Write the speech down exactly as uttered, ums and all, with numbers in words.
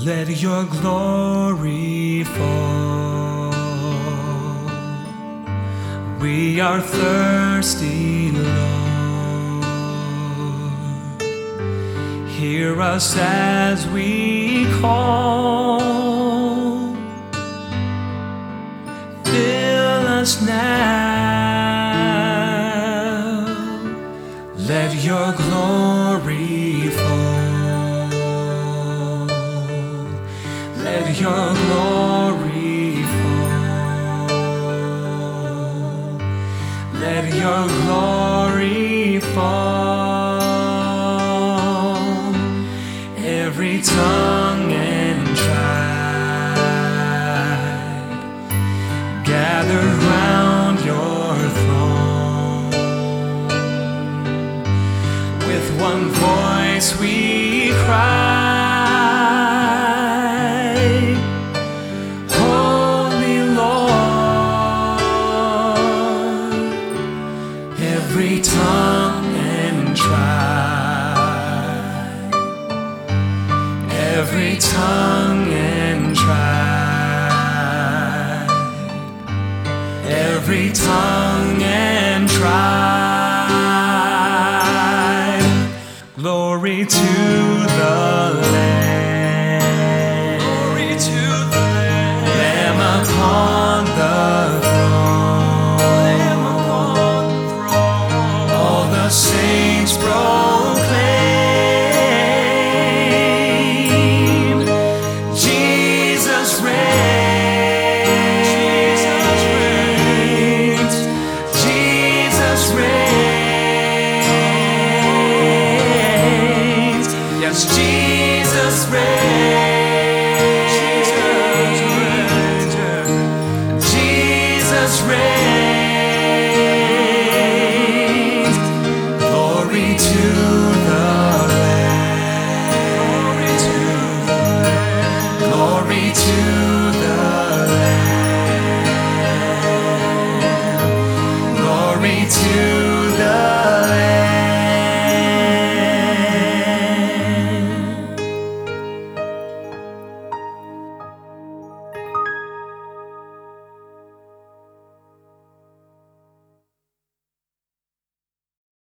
Let your glory fall. We are thirsty, Lord. Hear us as we call. Fill us now. Let your glory fall. Let your glory fall. Let your glory fall. Every tongue and tribe gather round your throne. With one voice we cry, every tongue and tribe, every tongue and tribe, every tongue and tribe. Glory to the Lamb, glory to the Lamb, Lamb upon the saints proclaim, Jesus reigns, Jesus reigns, yes, Jesus reigns, Jesus reigns. Glory to the Lamb, glory to the Lamb, glory to